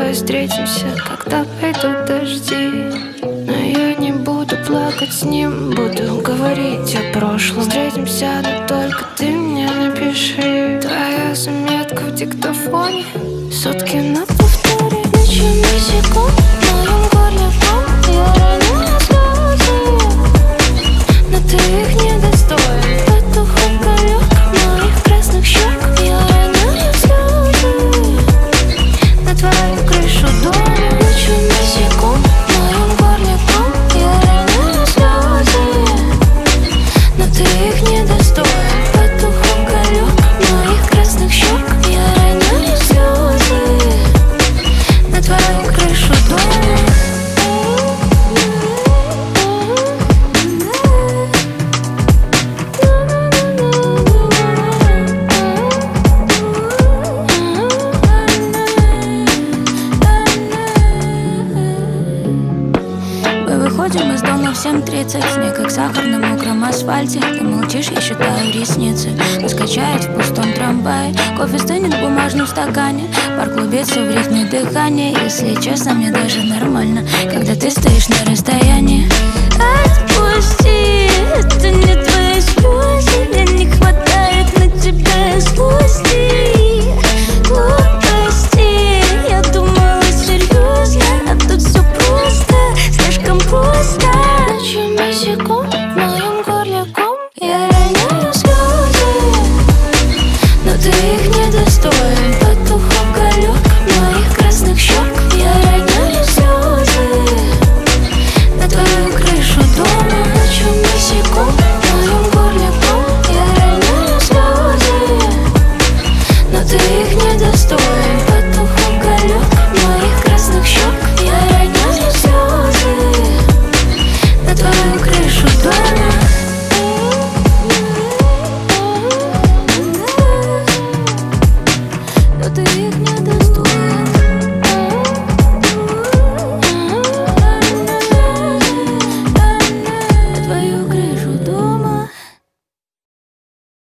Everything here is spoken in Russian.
Давай встретимся, когда пойдут дожди. Но я не буду плакать с ним, буду говорить о прошлом. Встретимся, но только ты мне напиши. Твоя заметка в диктофоне, сутки на повторе, ночами секунд. В моем горле ком, я роняю слезы, но ты их не достоин. Потух огонек моих красных щек, я роняю слезы на твою крышу дома. Ночами секунд, в моем горле ком, я роняю слезы, но ты их не достоин. Потух огонек моих красных щек, я роняю слезы на твою крышу дома. Мы выходим из дома в 7:30. Снег как сахар на мокром асфальте. Ты молчишь, я считаю ресницы. Нас качает в пустом трамвае. Кофе стынет в бумажном стакане. Пар клубится в ритме дыхания. Если честно, мне даже нормально, когда ты стоишь на расстоянии. Отпусти, это не твоя